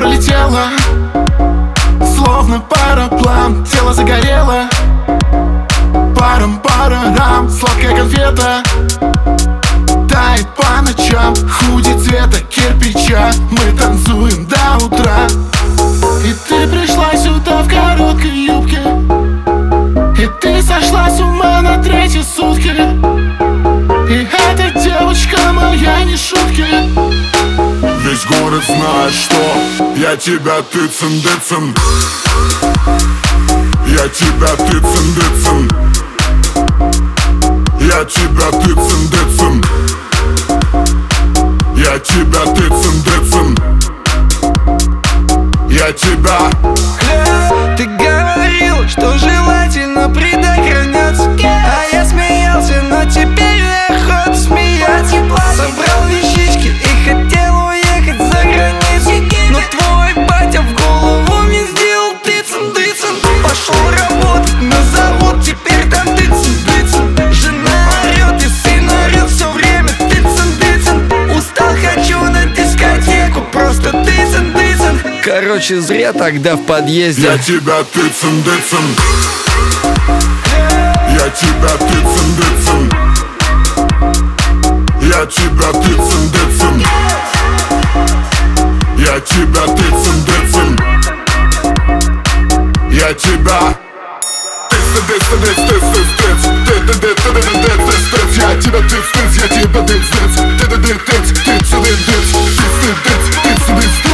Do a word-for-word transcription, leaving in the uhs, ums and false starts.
пролетела, словно пароплан. Тело загорело, паром-парам, сладкая конфета тает по ночам. Худи цвета кирпича, мы танцуем до утра. И ты пришла сюда в короткой юбке, и ты сошла с ума на третьи сутки. И эта девочка моя не шутки. Весь город знает, что я тебя тыцен-дыцен, я тебя тыцен-дыцен, я тебя тыцен-дыцен, я тебя тыцен-дыцен, я тебя. Ты говорил, что желательно предохраняться, а я смеялся, но теперь неохота смеяться. Собрал вещички и хотел уехать за границу, но твой батя в голову мне сделал тыцен-дыцен. Пошел работать на завод, теперь там тыцен-дыцен. Жена орет и сын орет все время тыцен-дыцен. Устал, хочу на дискотеку, просто тыцен-дыцен. Короче, зря тогда в подъезде. Я тебя тыцен-дыцен, я тебя тыцен-дыцен, я тебя тыцен-дыцен, я тебя тыцен-дыцен, я тебя тыцен-дыцен-дыцен, я тебя тыцен-дыцен, я тебя тыцен-дыцен,